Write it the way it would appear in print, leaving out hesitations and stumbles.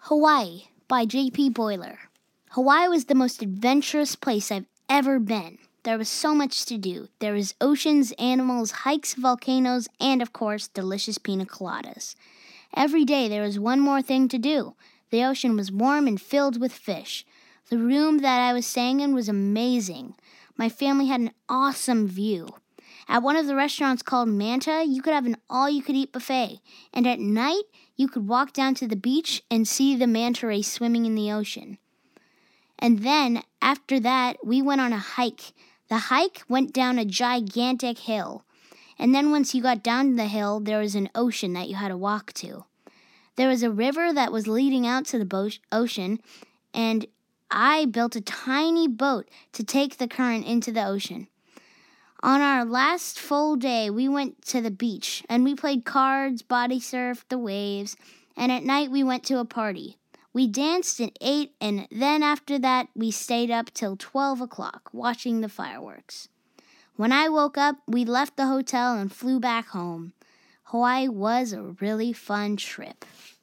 Hawaii by J.P. Boiler. Hawaii was the most adventurous place I've ever been. There was so much to do. There was oceans, animals, hikes, volcanoes, and of course, delicious pina coladas. Every day there was one more thing to do. The ocean was warm and filled with fish. The room that I was staying in was amazing. My family had an awesome view. At one of the restaurants called Manta, you could have an all-you-could-eat buffet. And at night, you could walk down to the beach and see the manta rays swimming in the ocean. And then, after that, we went on a hike. The hike went down a gigantic hill. And then once you got down the hill, there was an ocean that you had to walk to. There was a river that was leading out to the ocean, and I built a tiny boat to take the current into the ocean. On our last full day, we went to the beach, and we played cards, body surfed the waves, and at night we went to a party. We danced and ate, and then after that, we stayed up till 12 o'clock, watching the fireworks. When I woke up, we left the hotel and flew back home. Hawaii was a really fun trip.